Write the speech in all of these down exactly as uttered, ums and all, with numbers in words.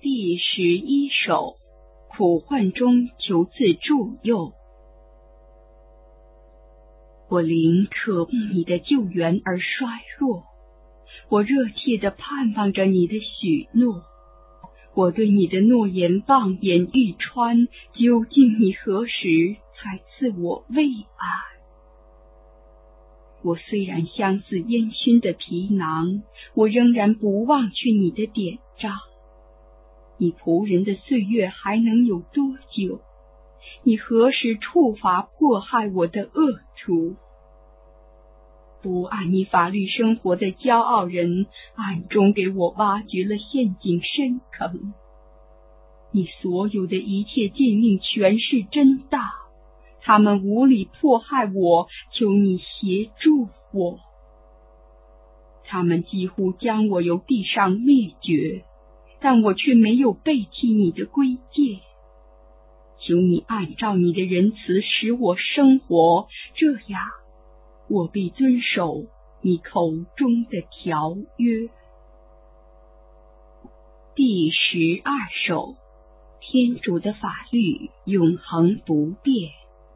第十一首，苦患中求赐助佑。我灵渴望你的救援而衰弱，我热切地盼望着你的许诺。我对你的诺言望眼欲穿，究竟你何时才赐我慰安？我虽然相似烟熏的皮囊，我仍然不忘去你的典章。你仆人的岁月还能有多久？你何时处罚迫害我的恶徒？不按你法律生活的骄傲人，暗中给我挖掘了陷阱深坑。你所有的一切诫命全是真道，他们无理迫害我，求你协助我。他们几乎将我由地上灭绝，但我却没有背弃你的规戒。求你按照你的仁慈使我生活，这样我必遵守你口中的条约。第十二首，天主的法律永恒不变。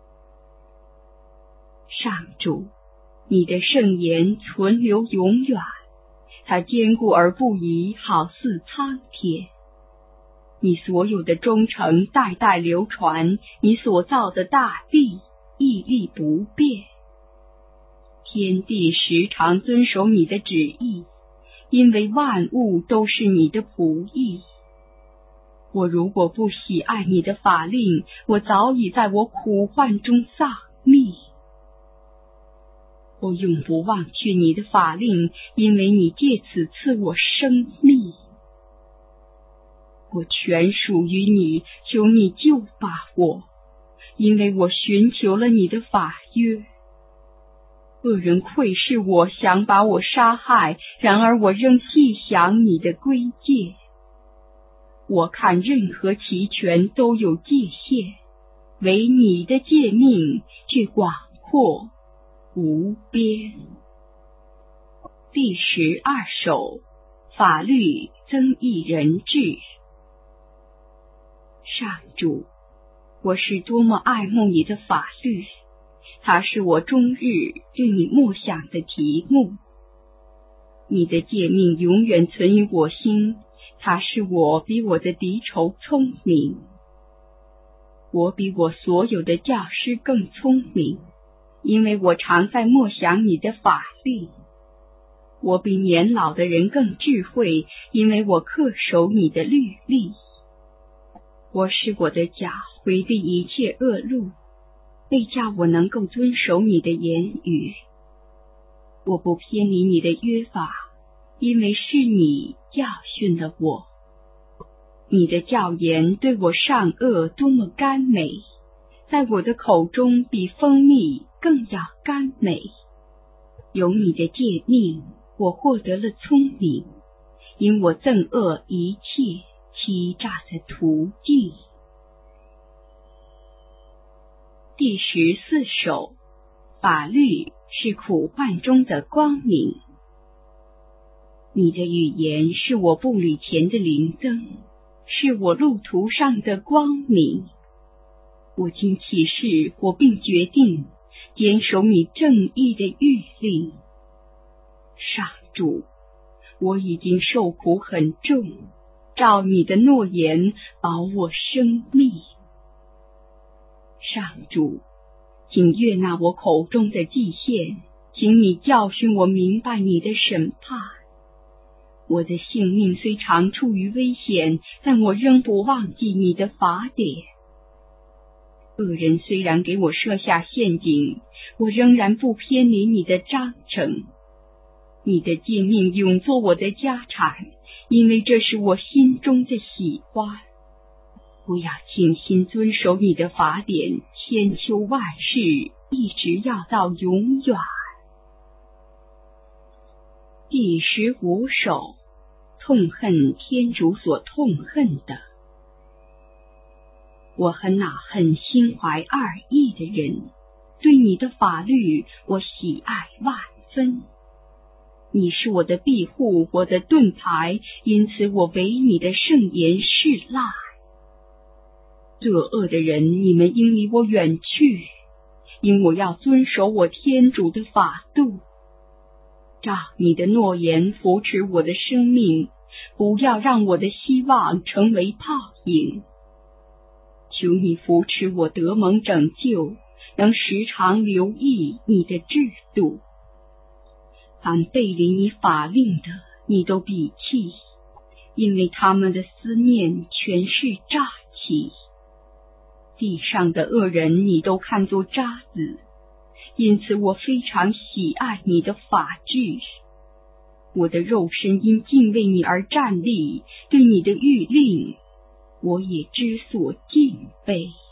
上主，你的圣言存留永远，它坚固而不移，好似苍天。你所有的忠诚代代流传，你所造的大地屹立不变。天地时常遵守你的旨意，因为万物都是你的仆役。我如果不喜爱你的法令，我早已在我苦患中丧命。我永不忘却你的法令，因为你借此赐我生命。我全属于你，求你救拔我，因为我寻求了你的法约。恶人窥视我，想把我杀害，然而我仍细想你的规戒。我看任何齐全都有界限，唯你的诫命却广阔无边。第十二首，法律增益人治。上主，我是多么爱慕你的法律，它是我终日对你默想的题目。你的诫命永远存于我心，它是我比我的敌仇聪明。我比我所有的教师更聪明，因为我常在默想你的法律。我比年老的人更智慧，因为我恪守你的律例。我使我的脚回避一切恶路，为叫我能够遵守你的言语。我不偏离你的约法，因为是你教训了我。你的教言对我善恶多么甘美，在我的口中比蜂蜜更要甘美。有你的诫命，我获得了聪明，因我憎恶一切欺诈的途径。第十四首，法律是苦患中的光明。你的语言是我步履前的灵灯，是我路途上的光明。我经起誓，我并决定坚守你正义的谕令。上主，我已经受苦很重，照你的诺言保我生命。上主，请悦纳我口中的祭献，请你教训我明白你的审判。我的性命虽常处于危险，但我仍不忘记你的法典。恶人虽然给我设下陷阱，我仍然不偏离你的章程。你的诫命永做我的家产，因为这是我心中的喜欢。我要倾心遵守你的法典，千秋万世，一直要到永远。第十五首，痛恨天主所痛恨的。我很恼恨心怀二意的人，对你的法律我喜爱万分。 你是我的庇护，我的盾牌，因此我为你的圣言示赖。作恶的人，你们应离我远去，因我要遵守我天主的法度。照你的诺言扶持我的生命，不要让我的希望成为泡影。求你扶持我得蒙拯救，能时常留意你的制度。凡背离你法令的，你都鄙弃，因为他们的思念全是诈欺。地上的恶人你都看作渣滓，因此我非常喜爱你的法治。我的肉身因敬畏你而站立，对你的谕令我也知所敬畏。